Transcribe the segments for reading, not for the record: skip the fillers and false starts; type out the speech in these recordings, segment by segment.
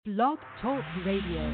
Blog Talk Radio.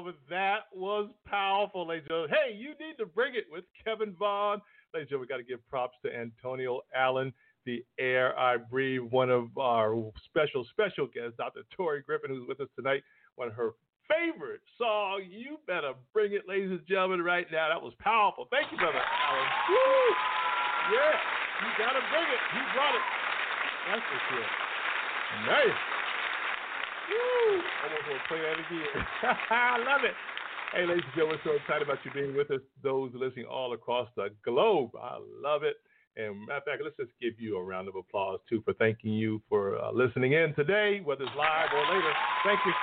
gentlemen, that was powerful, ladies and gentlemen. Hey, you need to bring it with Kevin Vaughn. Ladies and gentlemen, we got to give props to Antonio Allen, the air I breathe, one of our special guests, Dr. Tori Griffin, who's with us tonight. One of her favorite songs. You better bring it, ladies and gentlemen, right now. That was powerful. Thank you, Brother Allen. Woo! Yeah, you got to bring it. You brought it. That's for sure. Nice. Woo! Almost want to play that again. I love it. Hey, ladies and gentlemen, we're so excited about you being with us, those listening all across the globe. I love it. And matter of fact, let's just give you a round of applause, too, for thanking you for listening in today, whether it's live or later. Thank you.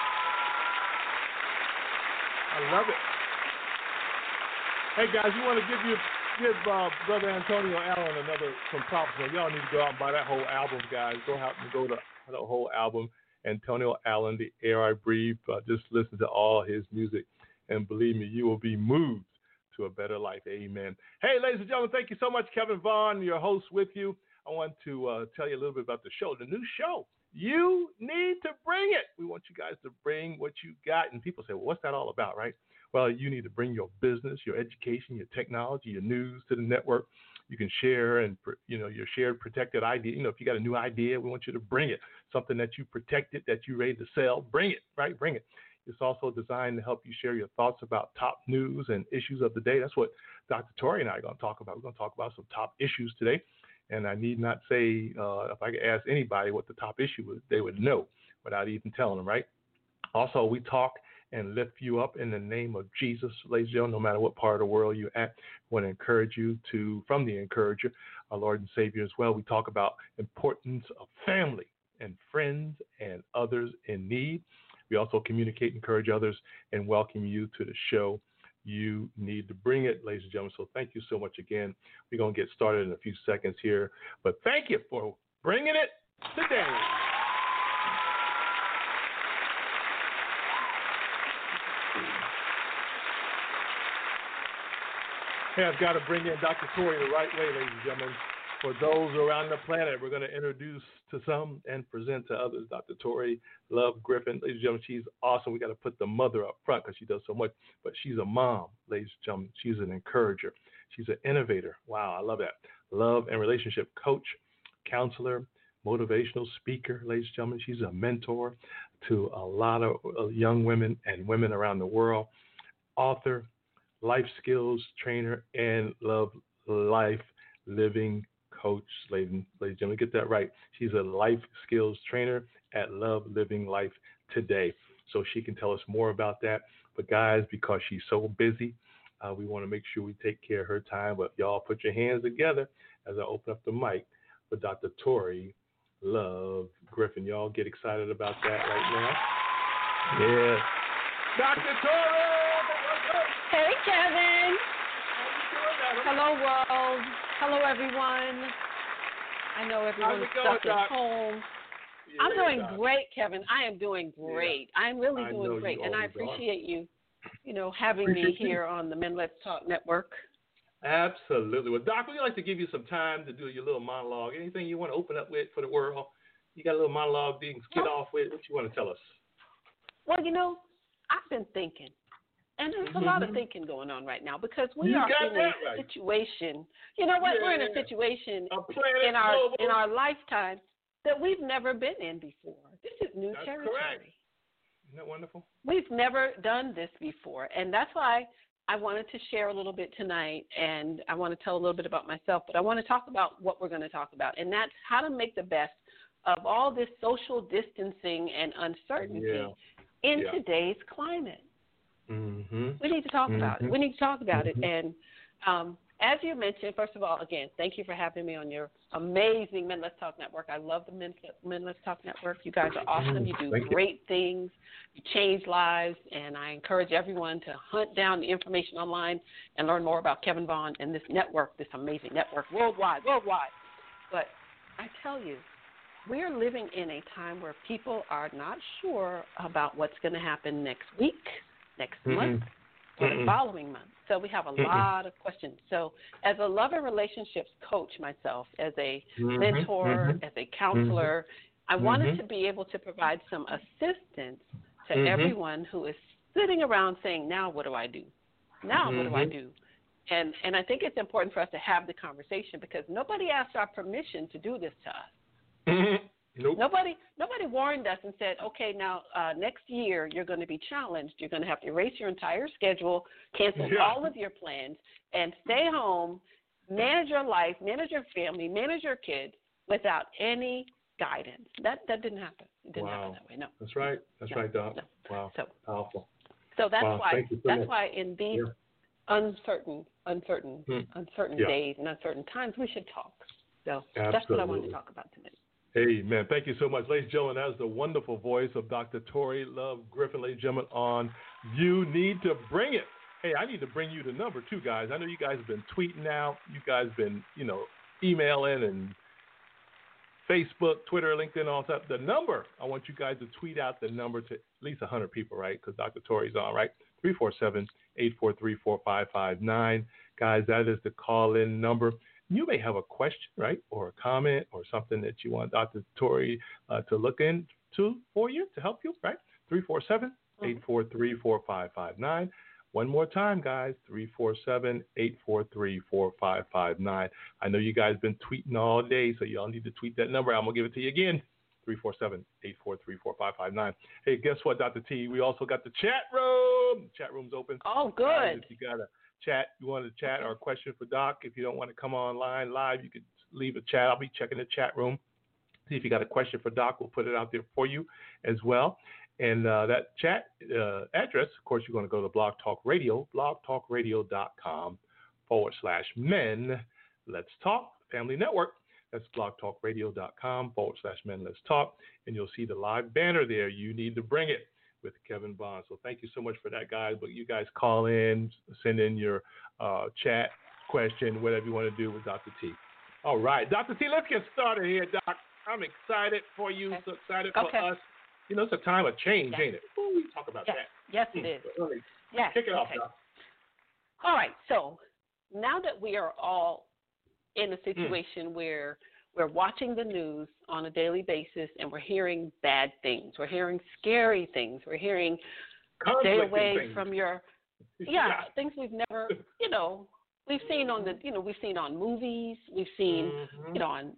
I love it. Hey, guys, you want to give Brother Antonio Allen some props. So y'all need to go out and buy that whole album, guys. Go out and go to the whole album. Antonio Allen, The Air I Breathe. Just listen to all his music. And believe me, you will be moved to a better life. Amen. Hey, ladies and gentlemen, thank you so much. Kevin Vaughn, your host with you. I want to tell you a little bit about the show, the new show. You need to bring it. We want you guys to bring what you got. And people say, well, what's that all about, right? Well, you need to bring your business, your education, your technology, your news to the network. You can share and, your shared protected idea. If you got a new idea, we want you to bring it. Something that you protected, that you're ready to sell, bring it, right? Bring it. It's also designed to help you share your thoughts about top news and issues of the day. That's what Dr. Tori and I are going to talk about. We're going to talk about some top issues today. And I need not say, if I could ask anybody what the top issue is, they would know without even telling them, right? Also, we talk and lift you up in the name of Jesus, ladies and gentlemen, no matter what part of the world you're at. I want to encourage you from the encourager, our Lord and Savior as well. We talk about importance of family and friends and others in need. We also communicate, encourage others, and welcome you to the show. You need to bring it, ladies and gentlemen. So thank you so much again. We're going to get started in a few seconds here. But thank you for bringing it today. Hey, I've got to bring in Dr. Tori the right way, ladies and gentlemen. For those around the planet, we're going to introduce to some and present to others Dr. Tori Love Griffin. Ladies and gentlemen, she's awesome. We got to put the mother up front because she does so much. But she's a mom, ladies and gentlemen. She's an encourager. She's an innovator. Wow, I love that. Love and relationship coach, counselor, motivational speaker, ladies and gentlemen. She's a mentor to a lot of young women and women around the world. Author, life skills trainer, and love life living coach, ladies and gentlemen, get that right. She's a life skills trainer at Love Living Life Today. So she can tell us more about that. But guys, because she's so busy, we want to make sure we take care of her time. But y'all put your hands together as I open up the mic for Dr. Tori Love Griffin. Y'all get excited about that right now. Yeah. Dr. Tori! Hey, Kevin. Hello, world. Hello, everyone. I know everyone's stuck at home. Yeah, I'm doing great, Kevin. I am doing great. Yeah. I'm really doing great, and I appreciate you, having me here on the Men Let's Talk Network. Absolutely. Well, Doc, we'd like to give you some time to do your little monologue. Anything you want to open up with for the world? You got a little monologue you can get off with? What you want to tell us? Well, I've been thinking. And there's a lot of thinking going on right now because we are in a situation. You know what? Yeah. We're in a situation in our lifetime that we've never been in before. This is new territory. Correct. Isn't that wonderful? We've never done this before, and that's why I wanted to share a little bit tonight, and I want to tell a little bit about myself, but I want to talk about what we're going to talk about, and that's how to make the best of all this social distancing and uncertainty in today's climate. Mm-hmm. We need to talk about it. We need to talk about it. And as you mentioned, first of all, again, thank you for having me on your amazing Men Let's Talk Network. I love the Men Let's Talk Network. You guys are awesome. You do great things. You change lives. And I encourage everyone to hunt down the information online and learn more about Kevin Vaughn and this network, this amazing network, worldwide. But I tell you, we're living in a time where people are not sure about what's going to happen next week, next month, or the following month. So we have a lot of questions. So as a love and relationships coach myself, as a mentor, as a counselor, I wanted to be able to provide some assistance to everyone who is sitting around saying, now what do I do? Now what do I do? And I think it's important for us to have the conversation because nobody asked our permission to do this to us. Nope. Nobody warned us and said, okay, now next year you're going to be challenged. You're going to have to erase your entire schedule, cancel all of your plans, and stay home, manage your life, manage your family, manage your kids without any guidance. That didn't happen. It didn't happen that way. No. That's right. That's right, Doc. No. Wow. So powerful. So that's why in these uncertain days and uncertain times we should talk. So that's what I wanted to talk about tonight. Amen. Thank you so much. Ladies and gentlemen, that was the wonderful voice of Dr. Tori Love Griffin, ladies and gentlemen, on You Need to Bring It. Hey, I need to bring you the number too, guys. I know you guys have been tweeting out. You guys have been, emailing and Facebook, Twitter, LinkedIn, all that. The number, I want you guys to tweet out the number to at least 100 people, right? Because Dr. Tori's on, right? 347-843-4559. Guys, that is the call-in number. You may have a question, right, or a comment or something that you want Dr. Tori to look into for you, to help you, right? 347-843-4559. One more time, guys, 347-843-4559. I know you guys have been tweeting all day, so y'all need to tweet that number. I'm going to give it to you again, 347-843-4559. Hey, guess what, Dr. T? We also got the chat room. The chat room's open. Oh, good. Guys, if you got a chat, you want to chat or a question for Doc, if you don't want to come online live, you could leave a chat. I'll be checking the chat room. See if you got a question for Doc. We'll put it out there for you as well. And that chat address, of course, you're going to go to Blog Talk Radio, blogtalkradio.com/men. Let's Talk, Family Network. That's blogtalkradio.com/men. Let's Talk. And you'll see the live banner there. You Need to Bring It with Kevin Bond. So thank you so much for that, guys. But you guys call in, send in your chat question, whatever you want to do with Dr. T. All right. Dr. T, let's get started here, Doc. I'm excited for you. So excited for us. It's a time of change, ain't it? Ooh, we talk about that. Yes, it is. Yes. Kick it off, Doc. All right. So now that we are all in a situation where we're watching the news on a daily basis and we're hearing bad things, we're hearing scary things, we're hearing stay away from your things we've never, we've seen on we've seen on movies, we've seen on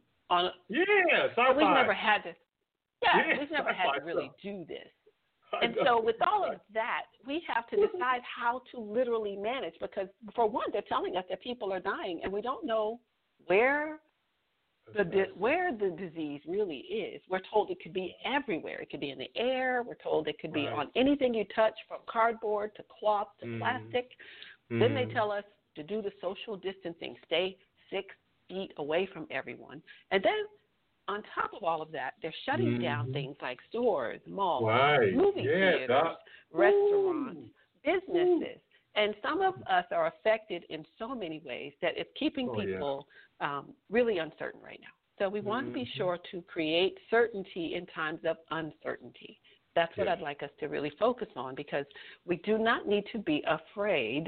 sci-fi. We've never had to. We've never had to really do this. And so with all of that, we have to decide how to literally manage because, for one, they're telling us that people are dying, and we don't know where the disease really is. We're told it could be everywhere. It could be in the air. We're told it could be on anything you touch, from cardboard to cloth to plastic. Then they tell us to do the social distancing, stay 6 feet away from everyone. And then on top of all of that, they're shutting down things like stores, malls, movie theaters, restaurants, businesses. And some of us are affected in so many ways that it's keeping people really uncertain right now. So we want to be sure to create certainty in times of uncertainty. That's what I'd like us to really focus on because we do not need to be afraid,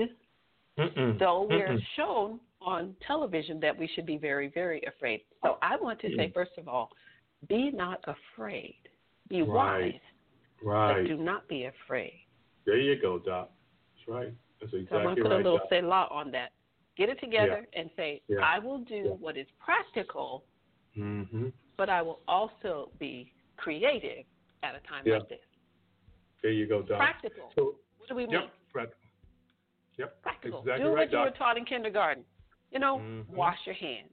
though we're shown on television that we should be very, very afraid. So I want to say, first of all, be not afraid. Be wise, but do not be afraid. There you go, Doc. That's right. That's exactly right. So I'm going to put a little selah on that. Get it together and say, I will do what is practical, but I will also be creative at a time like this. There you go, Doc. Practical. So, what do we mean? Practical. Practical. Exactly do right, what you were taught in kindergarten. Wash your hands.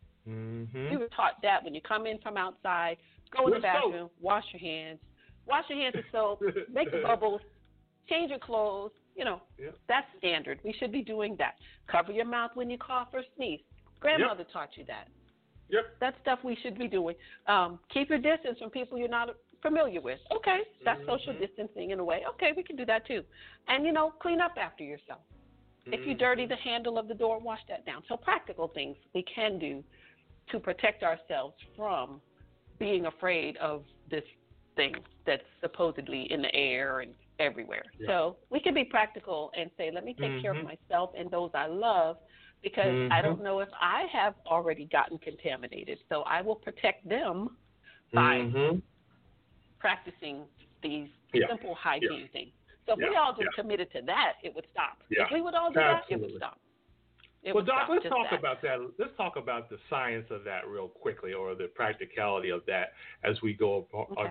You were taught that when you come in from outside, go in the bathroom, wash your hands. Wash your hands with soap, make the bubbles, change your clothes. That's standard. We should be doing that. Cover your mouth when you cough or sneeze. Grandmother taught you that. That's stuff we should be doing. Keep your distance from people you're not familiar with. Okay, that's social distancing in a way. Okay, we can do that too. And, clean up after yourself. If you dirty the handle of the door, wash that down. So practical things we can do to protect ourselves from being afraid of this thing that's supposedly in the air and everywhere. So we can be practical and say, let me take care of myself and those I love because I don't know if I have already gotten contaminated. So I will protect them by practicing these simple hygiene things. So if we all just committed to that, it would stop. If we would all do that, it would stop. Well, Doc, let's talk about that. Let's talk about the science of that real quickly, or the practicality of that as we go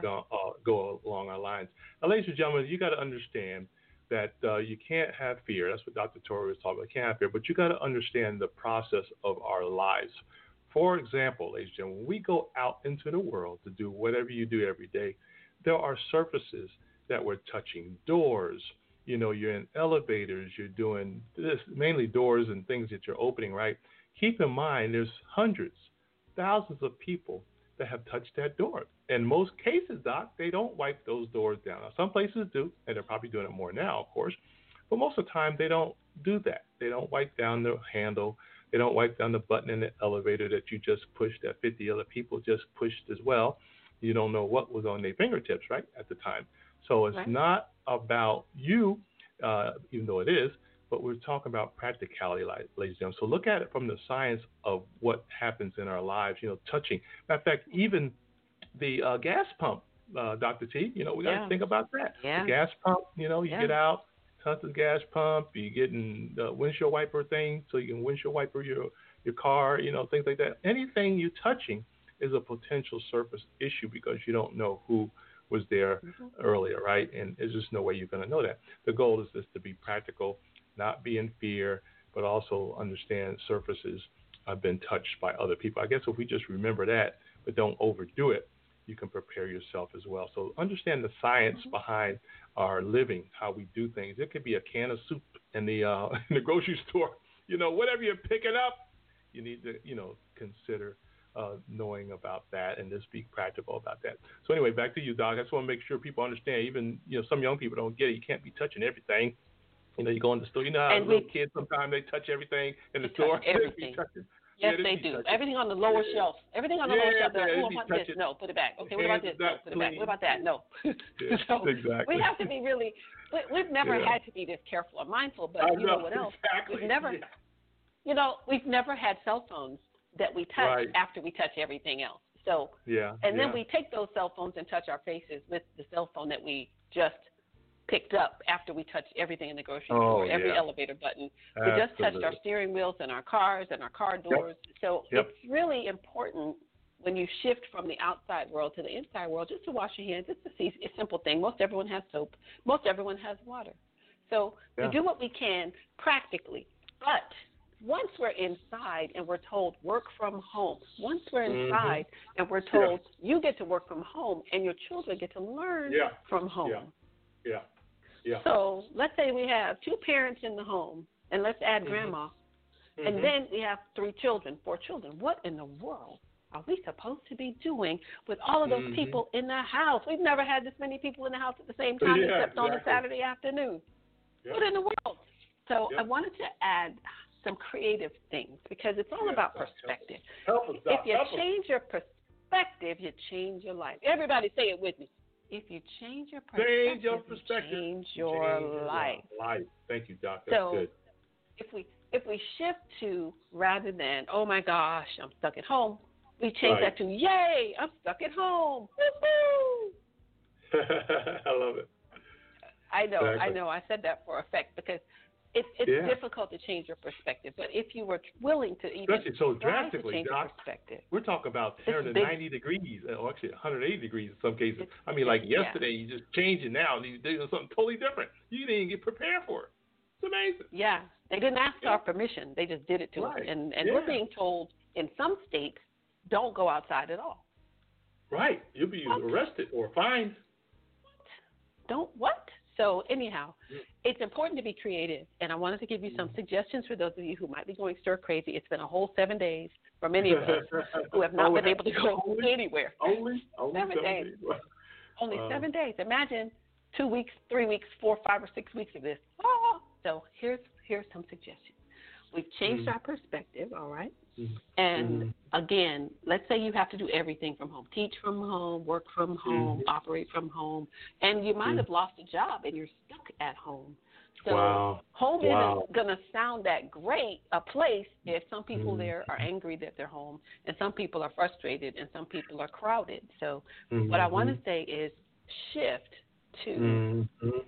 along our lines. Now, ladies and gentlemen, you got to understand that you can't have fear. That's what Dr. Torrey was talking about. You can't have fear, but you got to understand the process of our lives. For example, ladies and gentlemen, when we go out into the world to do whatever you do every day, there are surfaces that we're touching, doors. You know, you're in elevators, you're doing this, mainly doors and things that you're opening, right? Keep in mind, there's hundreds, thousands of people that have touched that door. In most cases, Doc, they don't wipe those doors down. Now, some places do, and they're probably doing it more now, of course. But most of the time, they don't do that. They don't wipe down the handle. They don't wipe down the button in the elevator that you just pushed, that 50 other people just pushed as well. You don't know what was on their fingertips, right, at the time. So it's not about you, even though it is, but we're talking about practicality, ladies and gentlemen. So look at it from the science of what happens in our lives, you know, touching. Matter of fact, even the gas pump, Dr. T, you know, we got to think about that. The gas pump, you know, you get out, touch the gas pump, you get in the windshield wiper thing so you can windshield wiper your car, you know, things like that. Anything you're touching is a potential surface issue because you don't know who was there earlier, right? And there's just no way you're going to know that. The goal is just to be practical, not be in fear, but also understand surfaces have been touched by other people. I guess if we just remember that, but don't overdo it, you can prepare yourself as well. So understand the science behind our living, how we do things. It could be a can of soup in the grocery store. You know, whatever you're picking up, you need to, you know, consider knowing about that and just be practical about that. So anyway, back to you, Doc. I just want to make sure people understand. Even, you know, some young people don't get it. You can't be touching everything. You know, you go in the store. You know how little kids sometimes they touch everything in the store. Everything. Yes, they do. Everything on the lower shelf. Everything on the lower shelf. Oh, I want this. No, put it back. Okay, what about this? No, put it back. What about that? No. So we have to be really. We've never had to be this careful or mindful. But you know what else? We've never. You know, we've never had cell phones that we touch after we touch everything else. So, and then we take those cell phones and touch our faces with the cell phone that we just picked up after we touched everything in the grocery store, every elevator button. We just touched our steering wheels and our cars and our car doors. So it's really important when you shift from the outside world to the inside world just to wash your hands. It's a simple thing. Most everyone has soap. Most everyone has water. So we do what we can practically. But once we're inside and we're told work from home, once we're inside and we're told you get to work from home and your children get to learn from home. So let's say we have 2 parents in the home, and let's add grandma, and then we have 4 children. What in the world are we supposed to be doing with all of those people in the house? We've never had this many people in the house at the same time except on a Saturday afternoon. What in the world? So I wanted to add some creative things because it's all about perspective. If you change your perspective, you change your life. Everybody say it with me. If you change your perspective, you change your life. Thank you, Doc. That's good. If we shift to rather than, oh my gosh, I'm stuck at home, we change that to, yay, I'm stuck at home. Woo-hoo! I love it. I know. I said that for effect because it's difficult to change your perspective. But if you were willing to even so drastically, change Doc, your perspective, we're talking about turning 90 degrees, or actually 180 degrees in some cases. I mean, like yesterday, you just change it now. You're doing something totally different. You didn't even get prepared for it. It's amazing. Yeah, they didn't ask our permission. They just did it to us. And we're being told in some states, don't go outside at all. Right. You'll be arrested or fined. What? So anyhow, it's important to be creative, and I wanted to give you some suggestions for those of you who might be going stir crazy. It's been a whole 7 days for many of us who have not been able to go anywhere. Only 7 days. Only 7 days. Imagine 2 weeks, 3 weeks, 4, 5, or 6 weeks of this. So here's some suggestions. We've changed our perspective, all right? And again, let's say you have to do everything from home. Teach from home, work from home, operate from home. And you might have lost a job and you're stuck at home. So home isn't going to sound that great a place if some people there are angry that they're home and some people are frustrated and some people are crowded. So what I want to say is shift to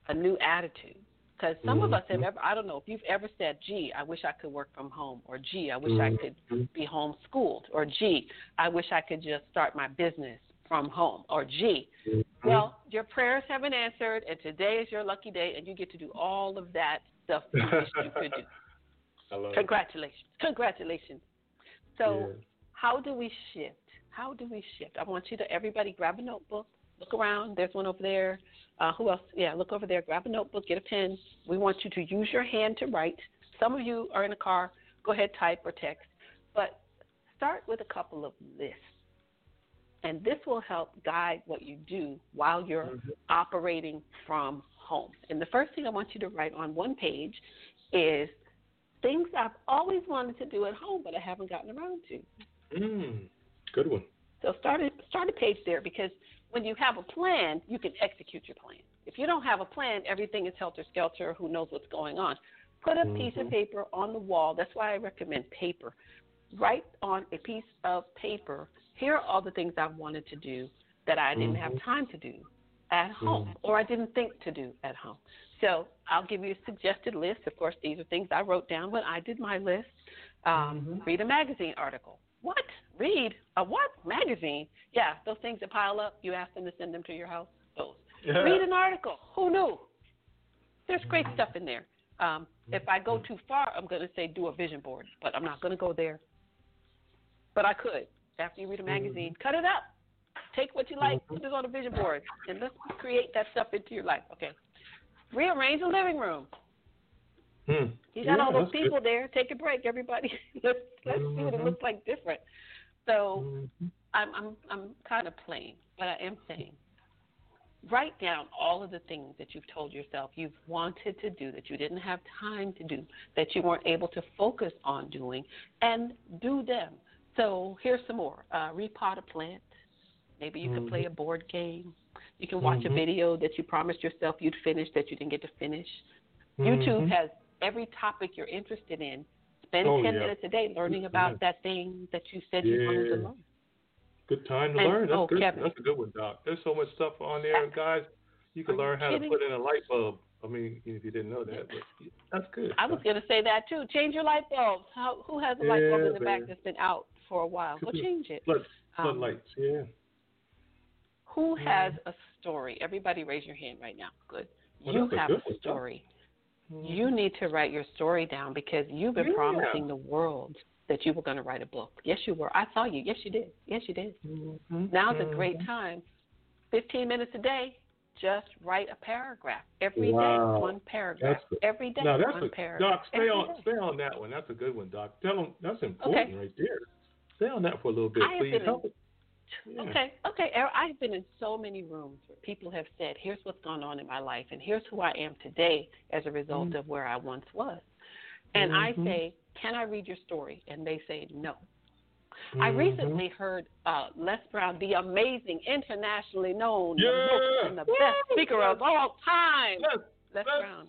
a new attitude. Because some of us have ever, I don't know, if you've ever said, gee, I wish I could work from home, or gee, I wish I could be homeschooled, or gee, I wish I could just start my business from home, or gee. Well, your prayers have been answered, and today is your lucky day, and you get to do all of that stuff you wish you could do. Congratulations. Congratulations. So how do we shift? How do we shift? I want you to, everybody, grab a notebook. Look around. There's one over there. Who else? Yeah, look over there. Grab a notebook. Get a pen. We want you to use your hand to write. Some of you are in a car. Go ahead, type or text. But start with a couple of lists. And this will help guide what you do while you're operating from home. And the first thing I want you to write on one page is things I've always wanted to do at home, but I haven't gotten around to. Good one. So start a page there, because when you have a plan, you can execute your plan. If you don't have a plan, everything is helter-skelter, who knows what's going on. Put a piece of paper on the wall. That's why I recommend paper. Write on a piece of paper, here are all the things I've wanted to do that I didn't have time to do at home, or I didn't think to do at home. So I'll give you a suggested list. Of course, these are things I wrote down when I did my list. Read a magazine article. What? Read a what? Magazine? Yeah, those things that pile up, you ask them to send them to your house. Those. Read an article. Who knew? There's great stuff in there. If I go too far, I'm going to say do a vision board, but I'm not going to go there. But I could. After you read a magazine, cut it up. Take what you like, put it on a vision board, and let's create that stuff into your life. Okay. Rearrange the living room. You got all those people there. Take a break, everybody. let's see what it looks like different. So I'm kind of playing, but I am saying, write down all of the things that you've told yourself you've wanted to do, that you didn't have time to do, that you weren't able to focus on doing, and do them. So here's some more. Repot a plant. Maybe you can play a board game. You can watch a video that you promised yourself you'd finish that you didn't get to finish. YouTube has every topic you're interested in. Spend 10 minutes a day learning about that thing that you said you wanted to learn. Good time to learn. That's good. Kevin, that's a good one, Doc. There's so much stuff on there, guys. You can learn how to put in a light bulb. I mean, if you didn't know that, but that's good. I was going to say that, too. Change your light bulbs. Who has a light bulb in the back that's been out for a while? Well, change it. Floodlights, Who has a story? Everybody raise your hand right now. Good. You have a story. You need to write your story down, because you've been promising the world that you were going to write a book. Yes, you were. I saw you. Yes, you did. Yes, you did. Now's a great time. 15 minutes a day. Just write a paragraph every day. One paragraph every day. One paragraph. Doc, stay on that one. That's a good one, Doc. Tell them that's important right there. Stay on that for a little bit, please. Okay. I've been in so many rooms where people have said, here's what's going on in my life, and here's who I am today as a result of where I once was. And I say, can I read your story? And they say no. I recently heard Les Brown, the amazing, internationally known, the most and the best speaker of all time. Les Brown.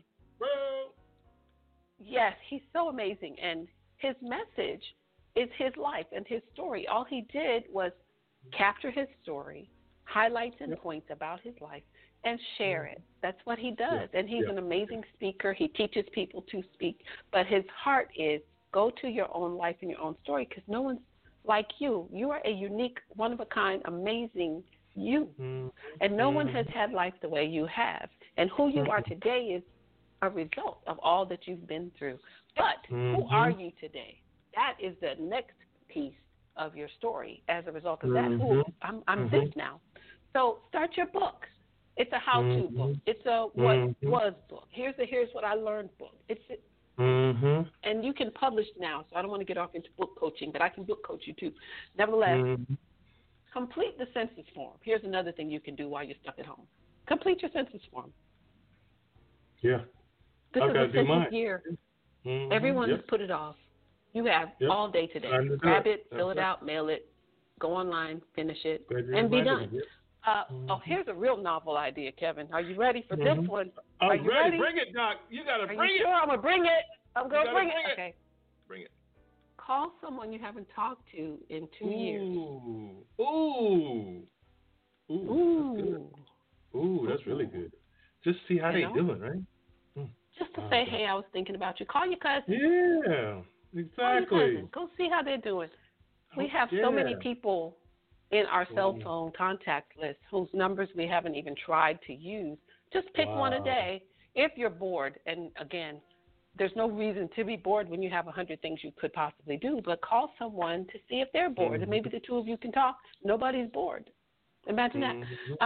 Yes, he's so amazing. And his message is his life and his story. All he did was capture his story, highlights and points about his life, and share it. That's what he does. And he's an amazing speaker. He teaches people to speak. But his heart is go to your own life and your own story, because no one's like you. You are a unique, one-of-a-kind, amazing you. And no one has had life the way you have. And who you are today is a result of all that you've been through. But who are you today? That is the next piece of your story as a result of that. I'm this now. So start your book. It's a how-to book. It's a what was book. Here's what I learned book. And you can publish now, so I don't want to get off into book coaching, but I can book coach you too. Nevertheless, complete the census form. Here's another thing you can do while you're stuck at home. Complete your census form. Yeah. This is the census year. Everyone has put it off. You have all day today. Grab it, fill it out, mail it, go online, finish it, and be done. Here's a real novel idea, Kevin. Are you ready for this one? Are you ready? Bring it, Doc. You got to bring it. Are you sure? I'm going to bring it. I'm going to bring it. Okay. Bring it. Call someone you haven't talked to in 2 years. Ooh, that's really good. Just see how they know? doing, right? Just to say, hey, I was thinking about you. Call your cousin. Yeah, exactly. Call your cousin. Go see how they're doing. We have so many people in our cell phone contact list whose numbers we haven't even tried to use. Just pick one a day if you're bored. And again, there's no reason to be bored when you have 100 things you could possibly do, but call someone to see if they're bored, and maybe the two of you can talk. Nobody's bored. Imagine that.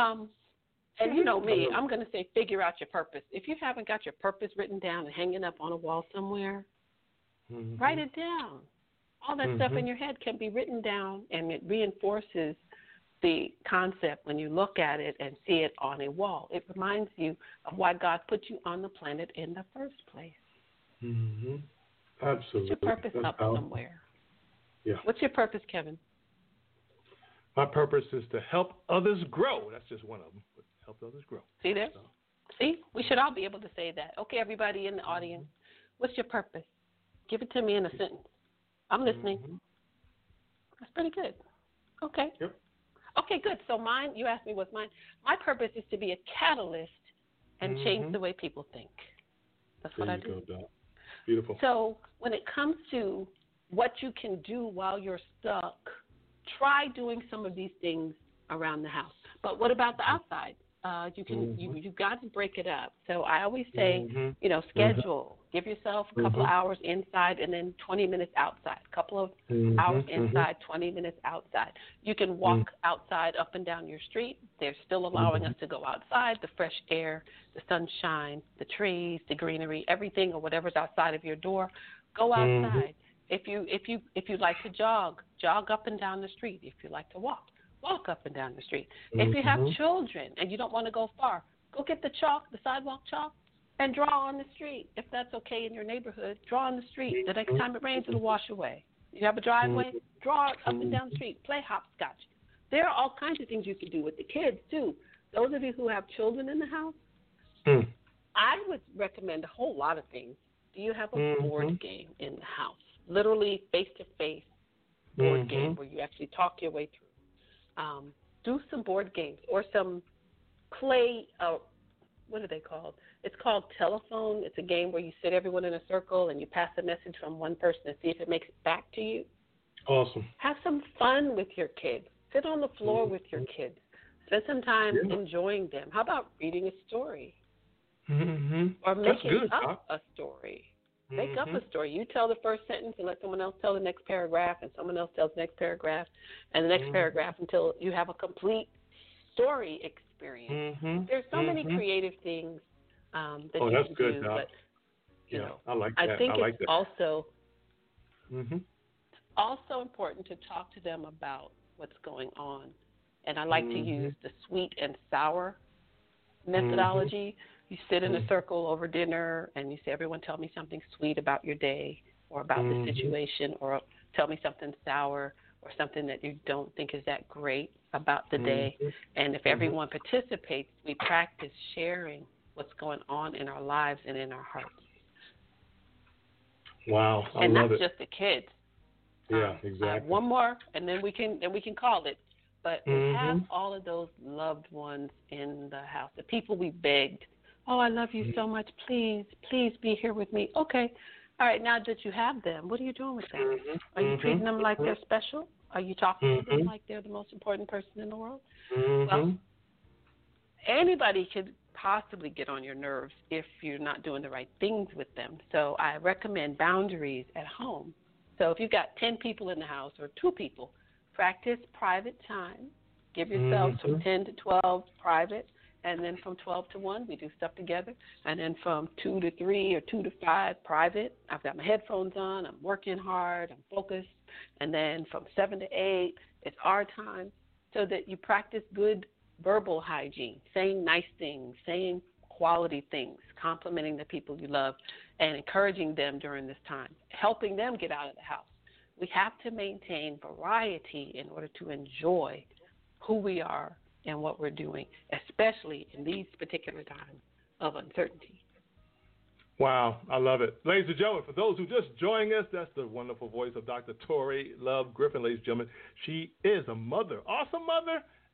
And you know me, I'm going to say figure out your purpose. If you haven't got your purpose written down and hanging up on a wall somewhere, write it down. All that stuff in your head can be written down, and it reinforces the concept when you look at it and see it on a wall. It reminds you of why God put you on the planet in the first place. Absolutely. Put your purpose up somewhere. Yeah. What's your purpose, Kevin? My purpose is to help others grow. That's just one of them. But help others grow. See there? So. See? We should all be able to say that. Okay, everybody in the audience, what's your purpose? Give it to me in a sentence. I'm listening. That's pretty good. Okay. Yep. Okay, good. So mine, you asked me what's mine. My purpose is to be a catalyst and change the way people think. That's what I do. Go, Doc. Beautiful. So when it comes to what you can do while you're stuck, try doing some of these things around the house. But what about the outside? You can you've got to break it up. So I always say, schedule. Give yourself a couple of hours inside and then 20 minutes outside. A couple of hours inside, 20 minutes outside. You can walk outside up and down your street. They're still allowing us to go outside, the fresh air, the sunshine, the trees, the greenery, everything or whatever's outside of your door. Go outside. If you like to jog up and down the street. If you like to walk up and down the street. If you have children and you don't want to go far, go get the sidewalk chalk, and draw on the street. If that's okay in your neighborhood, draw on the street. The next time it rains, it'll wash away. You have a driveway, draw it up and down the street. Play hopscotch. There are all kinds of things you can do with the kids, too. Those of you who have children in the house, I would recommend a whole lot of things. Do you have a board game in the house? Literally face-to-face board game where you actually talk your way through. Do some board games or some play, what are they called? It's called telephone. It's a game where you sit everyone in a circle and you pass a message from one person and see if it makes it back to you. Awesome. Have some fun with your kids. Sit on the floor with your kids. Spend some time enjoying them. How about reading a story? Or making up a story. Make up a story. You tell the first sentence and let someone else tell the next paragraph, and someone else tells the next paragraph, and the next paragraph until you have a complete story experience. There's so many creative things that you that's can good, do. Doc. But, you know, I like that. I think like it's that. also important to talk to them about what's going on. And I like to use the sweet and sour methodology. You sit in a circle over dinner and you say, everyone tell me something sweet about your day or about the situation, or tell me something sour or something that you don't think is that great about the day. And if everyone participates, we practice sharing what's going on in our lives and in our hearts. Wow, I and love that's it. Just the kids. Yeah, exactly. One more, and then we can call it. But we have all of those loved ones in the house, the people we begged. Oh, I love you so much. Please, please be here with me. Okay. All right, now that you have them, what are you doing with them? Are you treating them like they're special? Are you talking to them like they're the most important person in the world? Well, anybody could possibly get on your nerves if you're not doing the right things with them. So I recommend boundaries at home. So if you've got 10 people in the house or 2 people, practice private time. Give yourself from 10 to 12 private. And then from 12 to 1, we do stuff together. And then from 2 to 3 or 2 to 5, private. I've got my headphones on. I'm working hard. I'm focused. And then from 7 to 8, it's our time, so that you practice good verbal hygiene, saying nice things, saying quality things, complimenting the people you love, and encouraging them during this time, helping them get out of the house. We have to maintain variety in order to enjoy who we are and what we're doing, especially in these particular times of uncertainty. Wow, I love it. Ladies and gentlemen, for those who just joined us, that's the wonderful voice of Dr. Tori Love Griffin, ladies and gentlemen. She is a mother, awesome mother,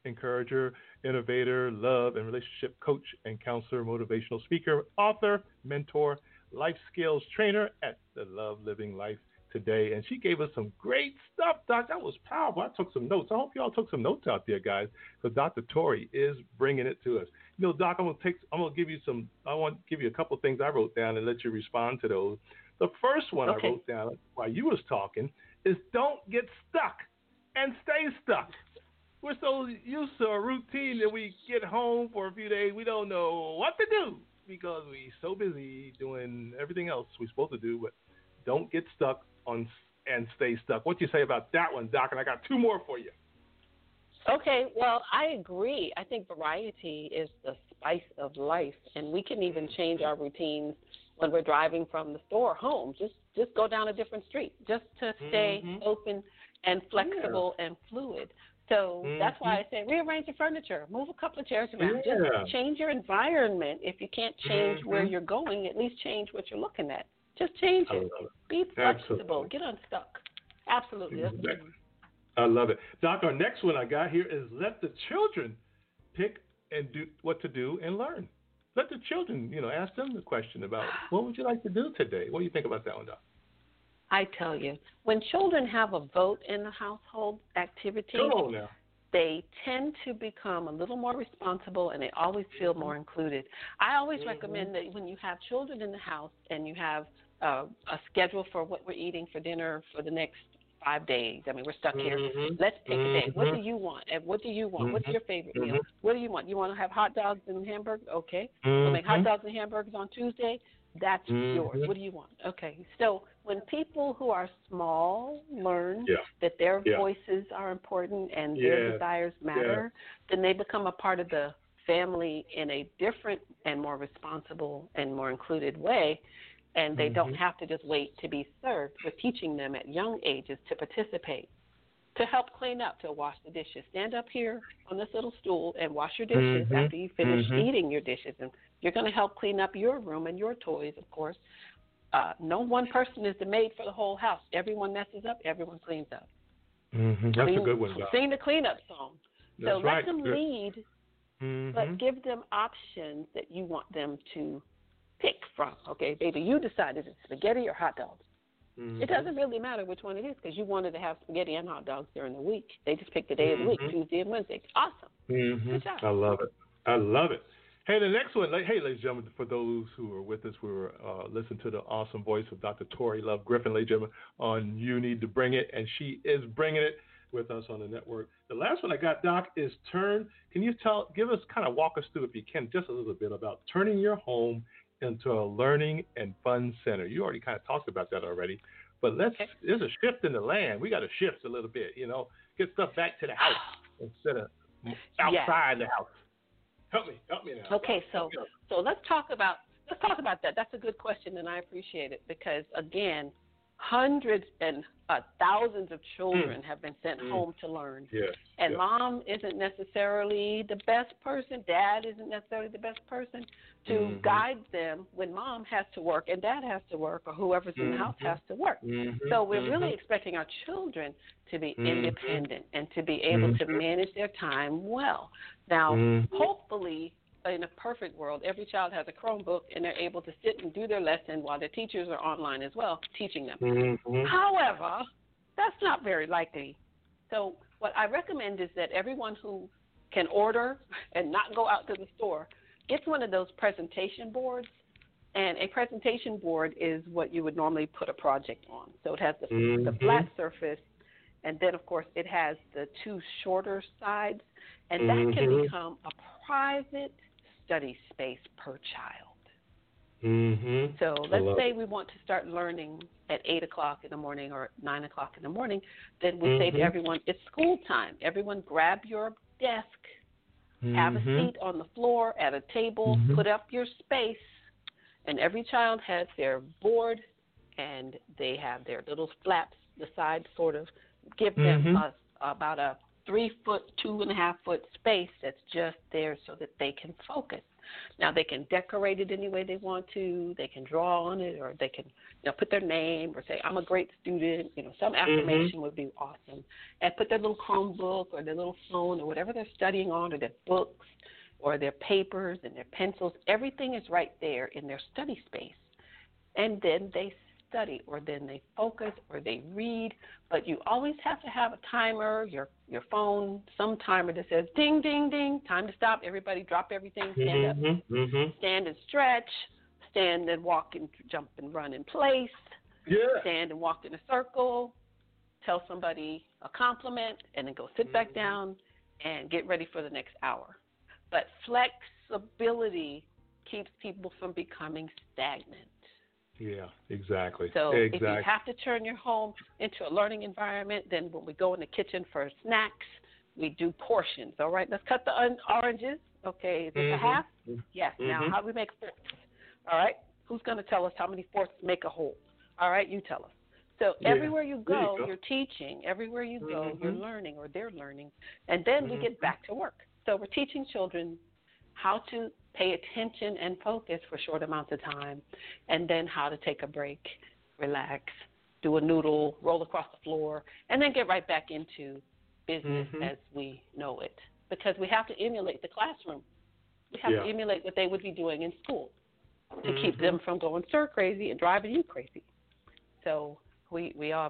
encourager, innovator, love and relationship coach and counselor, motivational speaker, author, mentor, life skills trainer at the Love Living Life Today. And she gave us some great stuff, Doc. That was powerful. I took some notes. I hope y'all took some notes out there, guys, because Dr. Tori is bringing it to us. You know, Doc, I want to give you a couple of things I wrote down and let you respond to those. The first one I wrote down while you was talking is don't get stuck and stay stuck. We're so used to a routine that we get home for a few days, we don't know what to do because we're so busy doing everything else we're supposed to do. But don't get stuck and stay stuck. What do you say about that one, Doc? And I got two more for you. Okay, well, I agree. I think variety is the spice of life, and we can even change our routines when we're driving from the store home. Just go down a different street just to stay open and flexible and fluid. So that's why I say rearrange your furniture, move a couple of chairs around. Just change your environment. If you can't change where you're going, at least change what you're looking at. Just change it. Be flexible. Absolutely. Get unstuck. Absolutely. I love it. Doc, our next one I got here is let the children pick and do what to do and learn. Let the children, ask them the question about what would you like to do today? What do you think about that one, Doc? I tell you, when children have a vote in the household activity, they tend to become a little more responsible and they always feel more included. I always recommend that when you have children in the house and you have a schedule for what we're eating for dinner for the next 5 days. I mean, we're stuck here. Let's pick a day. What do you want? And what do you want? What's your favorite meal? What do you want? You want to have hot dogs and hamburgers? Okay. We'll make hot dogs and hamburgers on Tuesday. That's yours. What do you want? Okay. So when people who are small learn that their voices are important and their desires matter, then they become a part of the family in a different and more responsible and more included way. And they don't have to just wait to be served. We're teaching them at young ages to participate, to help clean up, to wash the dishes. Stand up here on this little stool and wash your dishes after you finish eating your dishes. And you're going to help clean up your room and your toys, of course. No one person is the maid for the whole house. Everyone messes up, everyone cleans up. That's a good one, Doc. Sing the cleanup song. That's so let them lead, but give them options that you want them to pick from. Okay, baby, you decide is it spaghetti or hot dogs. It doesn't really matter which one it is because you wanted to have spaghetti and hot dogs during the week. They just picked the day of the week, Tuesday and Wednesday. Awesome. Good job. I love it. I love it. Hey, the next one, hey, ladies and gentlemen, for those who are with us, we were listening to the awesome voice of Dr. Tori Love Griffin, ladies and gentlemen, on You Need to Bring It, and she is bringing it with us on the network. The last one I got, Doc, is turn. Can you walk us through, if you can, just a little bit about turning your home into a learning and fun center? You already kind of talked about that already, but there's a shift in the land. We got to shift a little bit, get stuff back to the house instead of outside the house. Help me now. Okay, so let's talk about that. That's a good question, and I appreciate it because again, hundreds and thousands of children have been sent home to learn. And mom isn't necessarily the best person. Dad isn't necessarily the best person to guide them when mom has to work and dad has to work or whoever's in the house has to work. So we're really expecting our children to be independent and to be able to manage their time well. Now, hopefully, in a perfect world, every child has a Chromebook and they're able to sit and do their lesson while their teachers are online as well, teaching them. However, that's not very likely. So what I recommend is that everyone who can order and not go out to the store gets one of those presentation boards. And a presentation board is what you would normally put a project on. So it has the flat surface, and then, of course, it has the two shorter sides, and that can become a private study space per child. So let's say we want to start learning at 8 o'clock in the morning or 9 o'clock in the morning. Then we say to everyone, it's school time. Everyone grab your desk, have a seat on the floor at a table, put up your space, and every child has their board and they have their little flaps, the sides sort of give them about a 3-foot, 2.5-foot space that's just there so that they can focus. Now, they can decorate it any way they want to. They can draw on it, or they can, put their name or say, I'm a great student. Some affirmation would be awesome. And put their little Chromebook or their little phone or whatever they're studying on, or their books or their papers and their pencils. Everything is right there in their study space. And then they study, or then they focus, or they read. But you always have to have a timer, your phone, some timer that says ding, ding, ding, time to stop. Everybody drop everything, stand up, stand and stretch, stand and walk and jump and run in place, stand and walk in a circle, tell somebody a compliment, and then go sit back down and get ready for the next hour. But flexibility keeps people from becoming stagnant. Yeah, exactly. So if you have to turn your home into a learning environment, then when we go in the kitchen for snacks, we do portions. All right, let's cut the oranges. Okay, is it a half? Yes. Now, how do we make fourths? All right, who's going to tell us how many fourths make a whole? All right, you tell us. So everywhere you go, you're teaching. Everywhere you go, you're learning, or they're learning. And then we get back to work. So we're teaching children how to pay attention and focus for short amounts of time, and then how to take a break, relax, do a noodle, roll across the floor, and then get right back into business as we know it. Because we have to emulate the classroom. We have to emulate what they would be doing in school to keep them from going stir crazy and driving you crazy. So we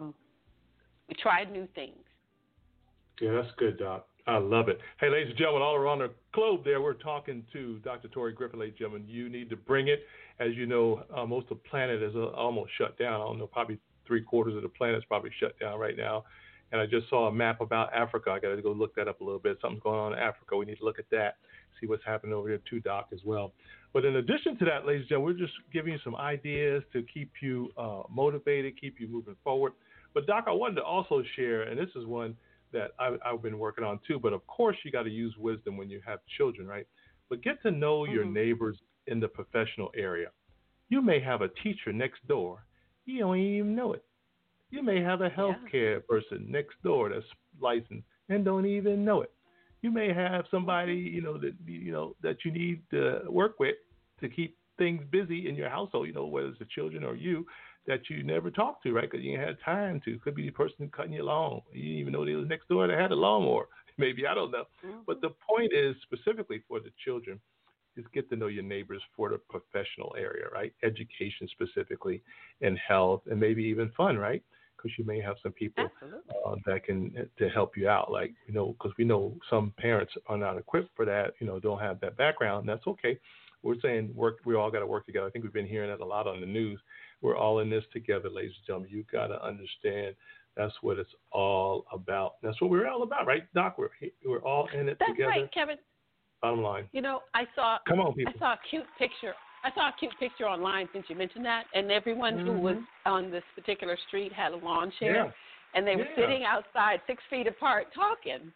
tried new things. Yeah, that's good, Doc. I love it. Hey, ladies and gentlemen, all around the globe there, we're talking to Dr. Tori Griffin, ladies and gentlemen. You need to bring it. As you know, most of the planet is almost shut down. I don't know, probably 3/4 of the planet is probably shut down right now. And I just saw a map about Africa. I got to go look that up a little bit. Something's going on in Africa. We need to look at that, see what's happening over there too, Doc, as well. But in addition to that, ladies and gentlemen, we're just giving you some ideas to keep you motivated, keep you moving forward. But, Doc, I wanted to also share, and this is one that I've been working on too, but of course you got to use wisdom when you have children, right? But get to know your neighbors in the professional area. You may have a teacher next door. You don't even know it. You may have a healthcare person next door that's licensed and don't even know it. You may have somebody, that you need to work with to keep things busy in your household, whether it's the children or you, that you never talked to, right? Because you ain't had time to. Could be the person cutting your lawn. You didn't even know they was next door that had a lawnmower. Maybe, I don't know. But the point is, specifically for the children, is get to know your neighbors for the professional area, right? Education specifically, and health, and maybe even fun, right? Because you may have some people that can to help you out, like, because we know some parents are not equipped for that, don't have that background, and that's okay. We're saying we all got to work together. I think we've been hearing that a lot on the news. We're all in this together, ladies and gentlemen. You got to understand that's what it's all about. That's what we're all about, right, Doc? We're all in it together. That's right, Kevin. Bottom line. I saw. Come on, people. I saw a cute picture. Online since you mentioned that, and everyone who was on this particular street had a lawn chair, and they were sitting outside 6 feet apart talking.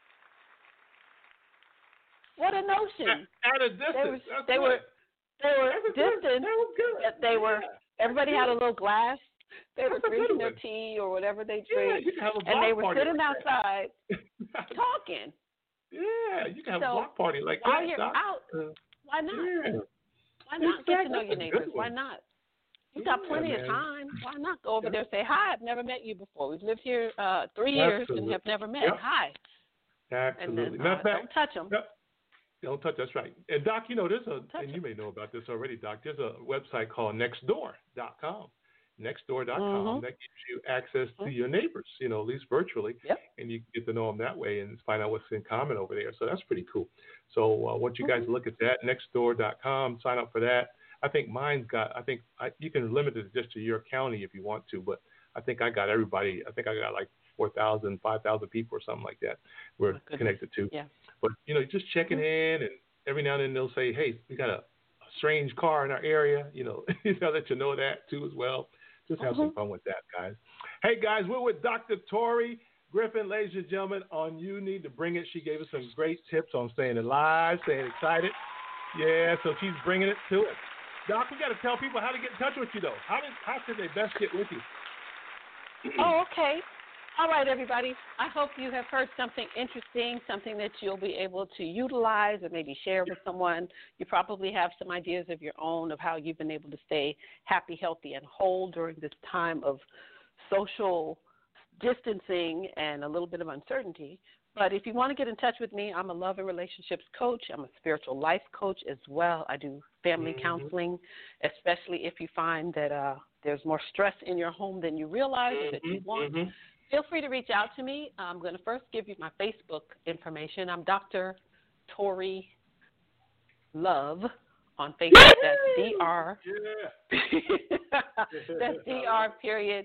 What a notion! At a distance. They were distant. Everybody had a little glass. They were drinking their tea or whatever they drink, and they were sitting outside talking. Yeah, you can have a block party like that. While you're out, why not? Yeah. Why not get to know your neighbors? Why not? You've got plenty of time. Why not go over there and say, hi, I've never met you before. We've lived here 3 years and have never met. Hi. Absolutely. And then, don't touch them. Don't touch. That's right. And Doc, and you may know about this already, Doc. There's a website called Nextdoor.com. Nextdoor.com that gives you access to your neighbors, at least virtually, and you get to know them that way and find out what's in common over there. So that's pretty cool. So once you guys look at that, Nextdoor.com, sign up for that. I think you can limit it just to your county if you want to, but I think I got everybody. I think I got like 4,000, 5,000 people or something like that we're connected to. Yeah. But, just checking in, and every now and then they'll say, hey, we got a strange car in our area, let you know that too as well. Just have some fun with that, guys. Hey, guys, we're with Dr. Tori Griffin, ladies and gentlemen, on You Need to Bring It. She gave us some great tips on staying alive, staying excited. Yeah, so she's bringing it to us. Doc, we got to tell people how to get in touch with you, though. How should they best get with you? Oh, okay. All right, everybody. I hope you have heard something interesting, something that you'll be able to utilize or maybe share with someone. You probably have some ideas of your own of how you've been able to stay happy, healthy, and whole during this time of social distancing and a little bit of uncertainty. But if you want to get in touch with me, I'm a love and relationships coach. I'm a spiritual life coach as well. I do family counseling, especially if you find that there's more stress in your home than you realize or that you want. Feel free to reach out to me. I'm going to first give you my Facebook information. I'm Dr. Tori Love on Facebook. That's DR. That's DR period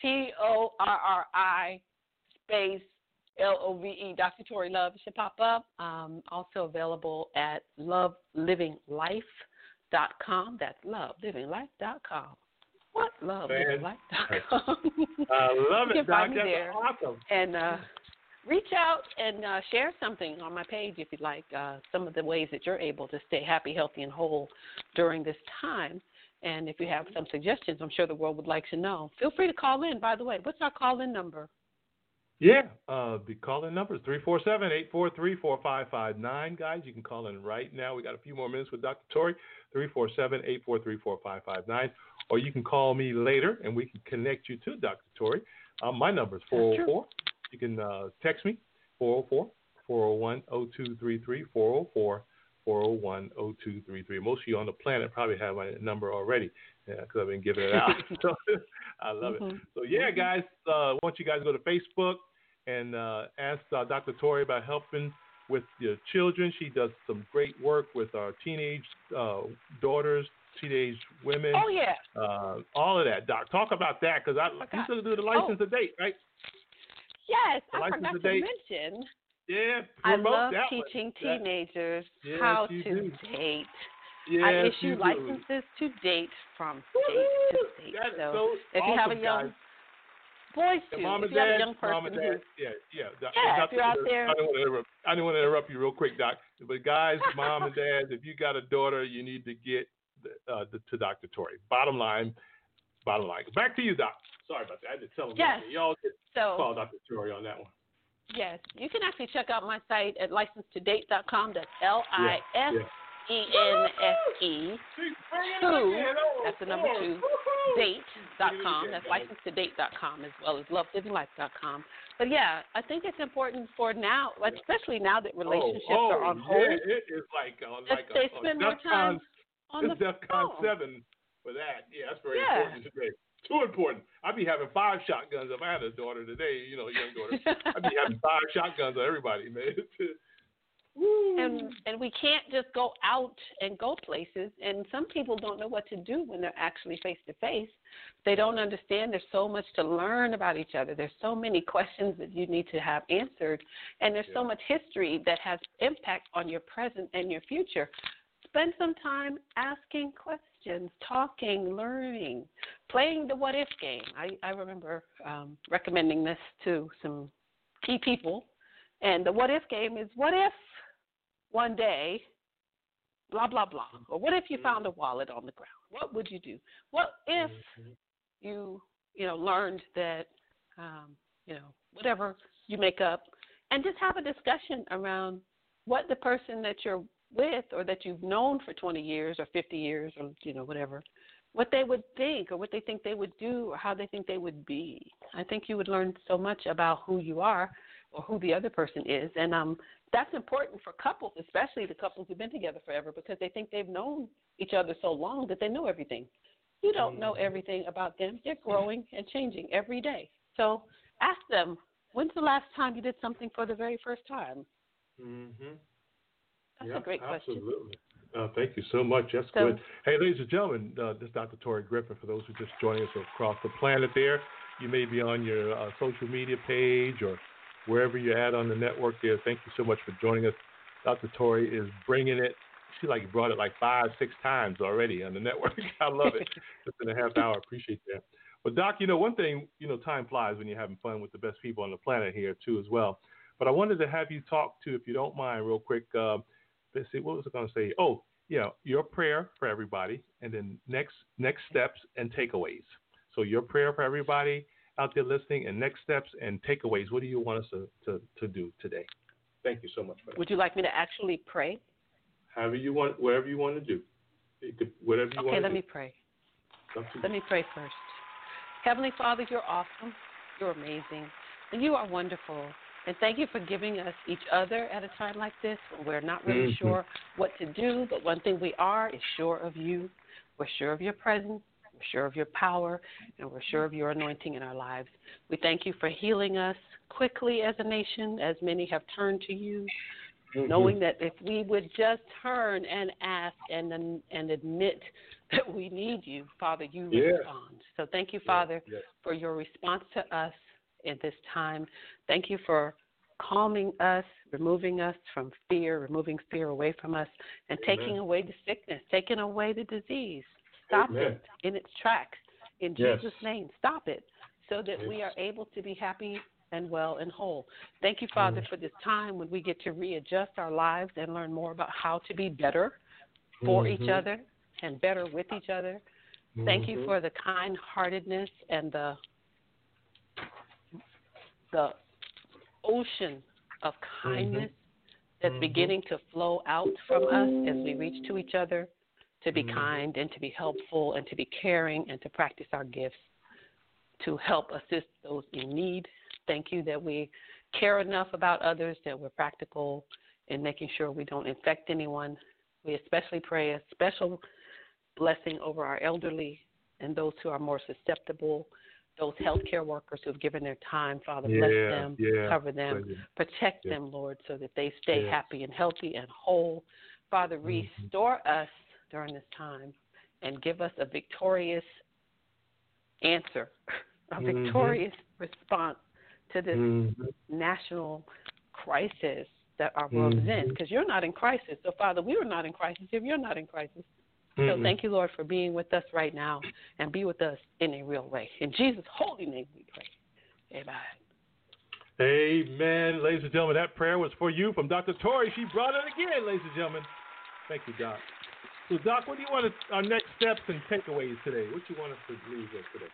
TORRI space LOVE. Dr. Tori Love should pop up. Also available at lovelivinglife.com. That's lovelivinglife.com. What? Lovelivinglife.com. I love it, you can Doc. find me That's there. awesome. And reach out and share something on my page if you'd like, some of the ways that you're able to stay happy, healthy, and whole during this time. And if you have some suggestions, I'm sure the world would like to know. Feel free to call in, by the way. What's our call-in number? Yeah, the call-in number is 347-843-4559. Guys, you can call in right now. We got a few more minutes with Dr. Tori, 347-843-4559. Or you can call me later, and we can connect you to Dr. Tori. My number is 404. You can text me, 404-401-0233, 404-401-0233. Most of you on the planet probably have my number already because I've been giving it out. So, I love it. So, yeah, guys, I want you guys to go to Facebook and ask Dr. Tori about helping with your children. She does some great work with our teenage daughters, teenage women. Oh, yeah. All of that, Doc. Talk about that because he's going to do the license to date, right? Yes, The I forgot to mention. Yeah, I love that teaching teenagers yes, how to date. Yes, I issue licenses to date from state to state. That is so so if you have a young guys. boys too, Mom if and you have Dad, a young person Mom and Dad, who if you're out there. I didn't want to interrupt you real quick, Doc. But guys, Mom and Dad, if you got a daughter, you need to get to Dr. Tori. Bottom line. Back to you, Doc. Sorry about that. I had to tell them. Yes. Y'all get call Dr. Tori on that one. Yes, you can actually check out my site at licensetodate.com. That's LISENSE 2. That's the number 2. Date.com. That's licensetodate.com as well as lovelivinglife.com. But yeah, I think it's important for now, especially now that relationships are on hold. Yeah, it is like they spend more time on the phone. DEFCON 7 for that. Yeah, that's very important today. Too important. I'd be having 5 shotguns if I had a daughter today, young daughter. I'd be having 5 shotguns on everybody, man. And we can't just go out and go places. And some people don't know what to do when they're actually face to face. They don't understand. There's so much to learn about each other. There's so many questions that you need to have answered. And there's so much history that has impact on your present and your future. Spend some time asking questions, talking, learning, playing the what if game. I remember recommending this to some key people. And the what if game is, what if one day, blah, blah, blah. Or what if you found a wallet on the ground? What would you do? What if you learned that, whatever you make up, and just have a discussion around what the person that you're with or that you've known for 20 years or 50 years or, whatever, what they would think or what they think they would do or how they think they would be. I think you would learn so much about who you are or who the other person is. And that's important for couples, especially the couples who've been together forever, because they think they've known each other so long that they know everything. You don't know everything about them. They're growing and changing every day. So ask them, when's the last time you did something for the very first time? That's a great question. Absolutely. Thank you so much. That's good. Hey, ladies and gentlemen, this is Dr. Tori Griffin. For those who are just joining us across the planet there, you may be on your social media page or wherever you're at on the network there. Thank you so much for joining us. Dr. Tori is bringing it. She brought it 5-6 times already on the network. I love it. Just in a half hour. Appreciate that. But Doc, one thing, time flies when you're having fun with the best people on the planet here too as well. But I wanted to have you talk to, if you don't mind, real quick. Let's see, what was I going to say? Oh, your prayer for everybody, and then next steps and takeaways. So your prayer for everybody, out there listening, and next steps and takeaways. What do you want us to do today? Thank you so much for that. Would you like me to actually pray? However you want, whatever you want to do. Whatever you want to do. Okay, let me pray. Let me pray first. Heavenly Father, you're awesome. You're amazing. And you are wonderful. And thank you for giving us each other at a time like this when we're not really sure what to do. But one thing we are is sure of you. We're sure of your presence. We're sure of your power. And we're sure of your anointing in our lives. We thank you for healing us quickly as a nation, as many have turned to you, knowing that if we would just turn and ask and admit that we need you, Father, you respond. So thank you, Father, for your response to us in this time. Thank you for calming us, removing us from fear, removing fear away from us, and taking away the sickness, taking away the disease. Stop it in its tracks. In Jesus' name, stop it so that we are able to be happy and well and whole. Thank you, Father, for this time when we get to readjust our lives and learn more about how to be better for each other and better with each other. Thank you for the kind-heartedness and the ocean of kindness that's beginning to flow out from us as we reach to each other to be kind and to be helpful and to be caring and to practice our gifts to help assist those in need. Thank you that we care enough about others, that we're practical in making sure we don't infect anyone. We especially pray a special blessing over our elderly and those who are more susceptible, those healthcare workers who have given their time. Father, bless them, cover them, protect them, Lord, so that they stay happy and healthy and whole. Father, restore us during this time and give us a victorious answer, a victorious response to this national crisis that our world is in, because you're not in crisis. So, Father, we are not in crisis if you're not in crisis. So thank you, Lord, for being with us right now and be with us in a real way. In Jesus' holy name we pray. Amen. Amen. Ladies and gentlemen, that prayer was for you from Dr. Tori. She brought it again, ladies and gentlemen. Thank you, Doc. So, Doc, what do you want our next steps and takeaways today? What do you want us to leave with today?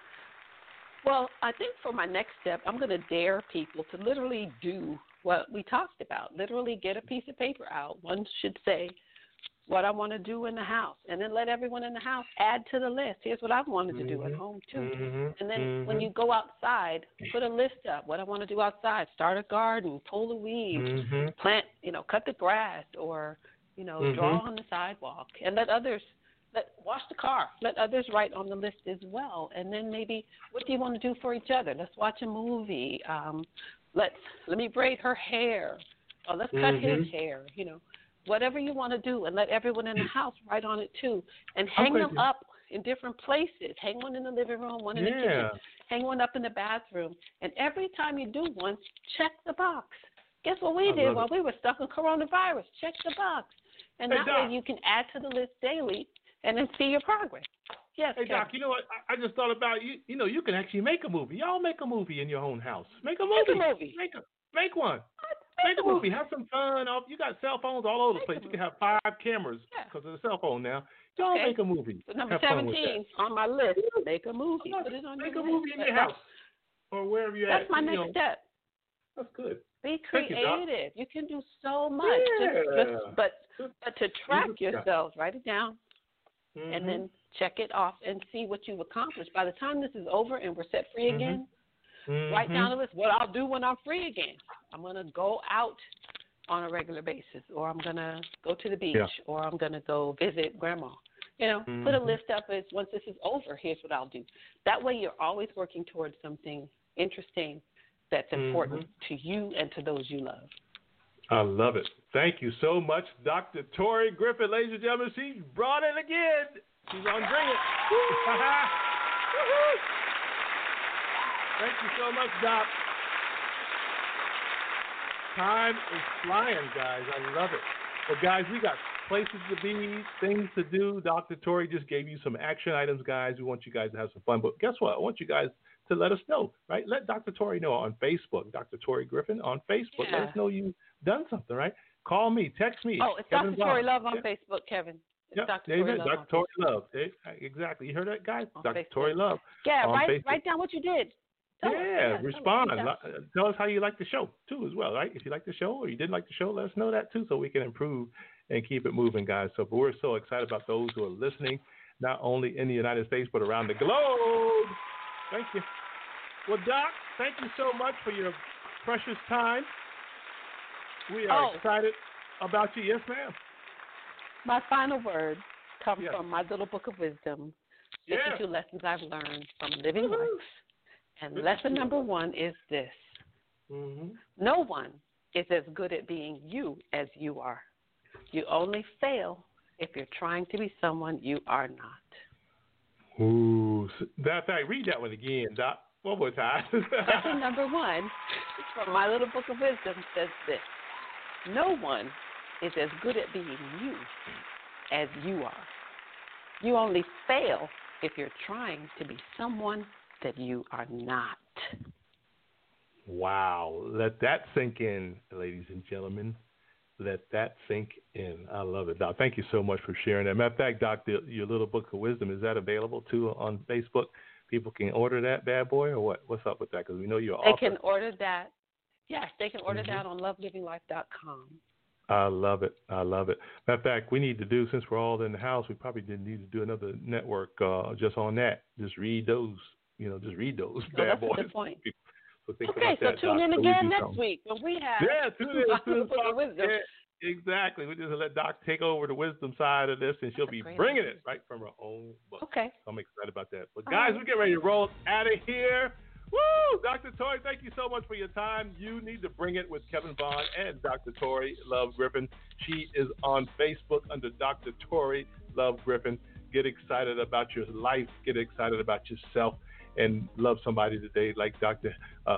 Well, I think for my next step, I'm going to dare people to literally do what we talked about, literally get a piece of paper out. One should say what I want to do in the house, and then let everyone in the house add to the list. Here's what I wanted to do at home, too. And then when you go outside, put a list up, what I want to do outside. Start a garden, pull the weeds, plant, cut the grass, or, draw on the sidewalk. And wash the car. Let others write on the list as well. And then maybe, what do you want to do for each other? Let's watch a movie. Let me braid her hair. Or let's cut his hair, Whatever you want to do, and let everyone in the house write on it too. And hang them up in different places. Hang one in the living room, one in the kitchen. Hang one up in the bathroom. And every time you do one, check the box. Guess what we did while we were stuck in coronavirus? Check the box. And that way you can add to the list daily and then see your progress. Yes, hey, Doc, you know what? I just thought about, you can actually make a movie. Y'all make a movie in your own house. Make a movie. Make one. Make a movie. Have some fun. You got cell phones all over the place. You can have 5 cameras because of the cell phone now. Y'all make a movie. So number 17 on my list. Make a movie. Put it on make your a movie in your house or wherever you're at. That's my next step. That's good. Be creative. You can do so much. But to track yourselves, write it down, and then check it off and see what you've accomplished. By the time this is over and we're set free again, write down a list. What I'll do when I'm free again. I'm going to go out on a regular basis, or I'm going to go to the beach, or I'm going to go visit grandma. Put a list up as once this is over, here's what I'll do. That way you're always working towards something interesting that's important to you and to those you love. I love it. Thank you so much, Dr. Tori Griffin. Ladies and gentlemen, she brought it again. She's on Bring It. Thank you so much, Doc. Time is flying, guys. I love it. But, guys, we got places to be, things to do. Dr. Tori just gave you some action items, guys. We want you guys to have some fun. But guess what? I want you guys to let us know, right? Let Dr. Tori know on Facebook, Dr. Tori Griffin on Facebook. Let us know you've done something, right? Call me, text me. Oh, it's Kevin Dr. Tori Love on Facebook, Kevin. It's Dr. Tori Love. Dr. Tori Love. Exactly. You heard that, guys? Dr. Tori Love. Yeah, write down what you did. Respond. Tell us how you like the show, too, as well, right? If you like the show or you didn't like the show, let us know that, too, so we can improve and keep it moving, guys. So, but we're so excited about those who are listening, not only in the United States, but around the globe. Thank you. Well, Doc, thank you so much for your precious time. We are excited about you. Yes, ma'am. My final word comes from my little book of wisdom. 52 lessons I've learned from living life. And lesson number 1 is this. No one is as good at being you as you are. You only fail if you're trying to be someone you are not. Ooh. That fact, read that one again, Doc. One more time. Lesson number 1 from my little book of wisdom says this. No one is as good at being you as you are. You only fail if you're trying to be someone that you are not. Wow. Let that sink in, ladies and gentlemen. Let that sink in. I love it, Doc. Thank you so much for sharing that. Matter of fact, Doc, your little book of wisdom, is that available too on Facebook? People can order that bad boy, or what? What's up with that? Because we know you're They can order that. Yes, they can order that on loveliving.life.com. I love it. I love it. Matter of fact, we need to do, since we're all in the house, we probably didn't need to do another network just on that. Just read those, just read those bad boys. That's a good point. So think okay, about that, so tune in Doc, again next week when we have tune in. wisdom. Yeah, exactly. We just let Doc take over the wisdom side of this, and she'll be bringing it right from her own book. Okay. So I'm excited about that. But guys, we get ready to roll out of here. Woo! Dr. Tori, thank you so much for your time. You need to bring it with Kevin Vaughn and Dr. Tori Love Griffin. She is on Facebook under Dr. Tori Love Griffin. Get excited about your life. Get excited about yourself. And love somebody today, like Dr.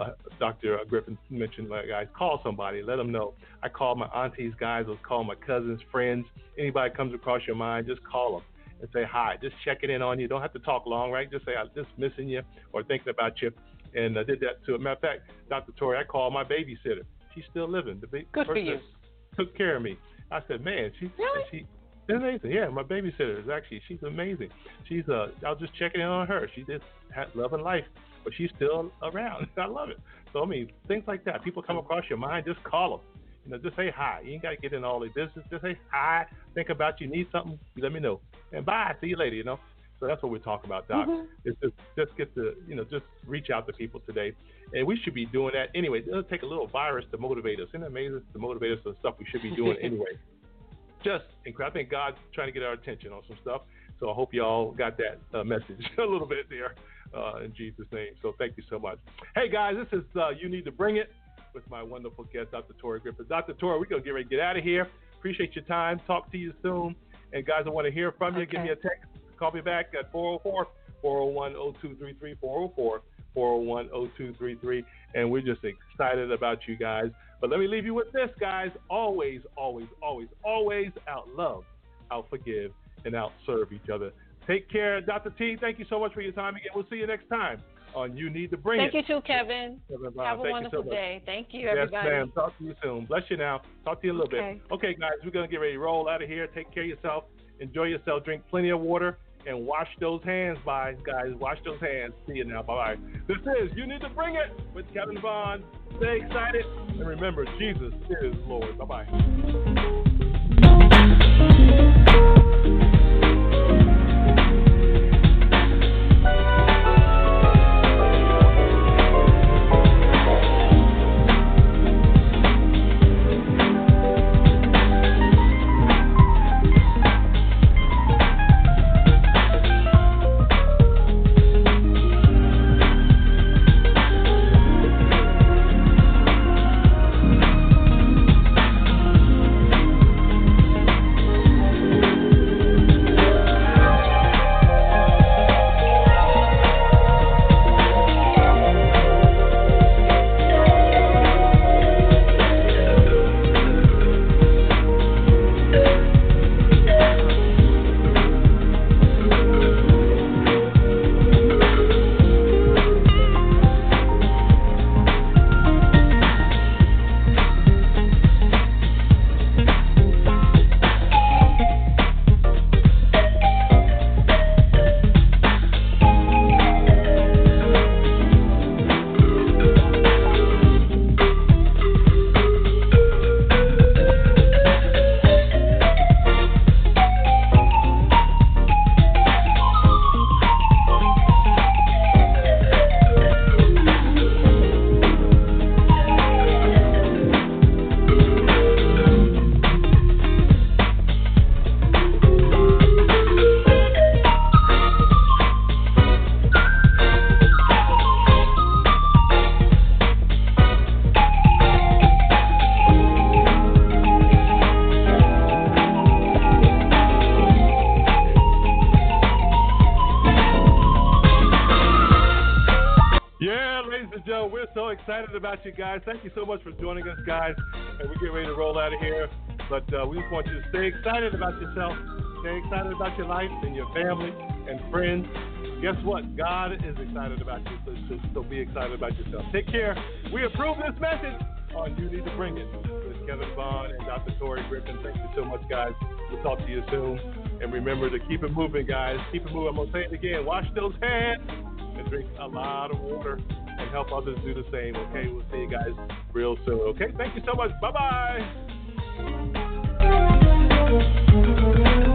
Griffin mentioned. Guys, call somebody. Let them know. I call my aunties, guys. I call my cousins, friends. Anybody comes across your mind, just call them and say hi. Just checking in on you. Don't have to talk long, right? Just say, I'm just missing you or thinking about you. And I did that too. Matter of fact, Dr. Tori, I called my babysitter. She's still living. The Good for you. Took care of me. I said, man, she's amazing. Yeah, my babysitter is she's amazing. I was just checking in on her. She just had love and life, but she's still around. I love it. So, I mean, things like that. People come across your mind, just call them. Just say hi. You ain't got to get in all the business. Just say hi. Think about you. Need something, let me know. And bye. See you later, So that's what we're talking about, Doc. It's just get to, just reach out to people today. And we should be doing that anyway. It'll take a little virus to motivate us. Isn't it amazing? To motivate us to stuff we should be doing anyway. Just incredible. I think God's trying to get our attention on some stuff. So I hope y'all got that message a little bit there in Jesus' name. So thank you so much. Hey, guys, this is You Need to Bring It with my wonderful guest, Dr. Tori Griffin. Dr. Tori, we're going to get ready to get out of here. Appreciate your time. Talk to you soon. And, guys, I want to hear from you. Okay. Give me a text. Call me back at 404-401-0233, 404-401-0233. And we're just excited about you guys. But let me leave you with this, guys. Always, always, always, always out-love, out-forgive, and out-serve each other. Take care. Dr. T, thank you so much for your time again. We'll see you next time on You Need to Bring It. Thank you, too, Kevin. Have a wonderful day. Thank you, everybody. Yes, ma'am. Talk to you soon. Bless you now. Talk to you a little bit. Okay, guys, we're going to get ready to roll out of here. Take care of yourself. Enjoy yourself. Drink plenty of water. And wash those hands, guys. Wash those hands. See you now. Bye-bye. This is You Need to Bring It with Kevin Vaughn. Stay excited. And remember, Jesus is Lord. Bye-bye. excited about you guys. Thank you so much for joining us, guys. And we're getting ready to roll out of here. But we just want you to stay excited about yourself. Stay excited about your life and your family and friends. Guess what? God is excited about you, so be excited about yourself. Take care. We approve this message on You Need to Bring It with Kevin Vaughn and Dr. Tori Griffin. Thank you so much, guys. We'll talk to you soon. And remember to keep it moving, guys. Keep it moving. I'm going to say it again. Wash those hands and drink a lot of water and help others do the same, okay? We'll see you guys real soon, okay? Thank you so much. Bye-bye.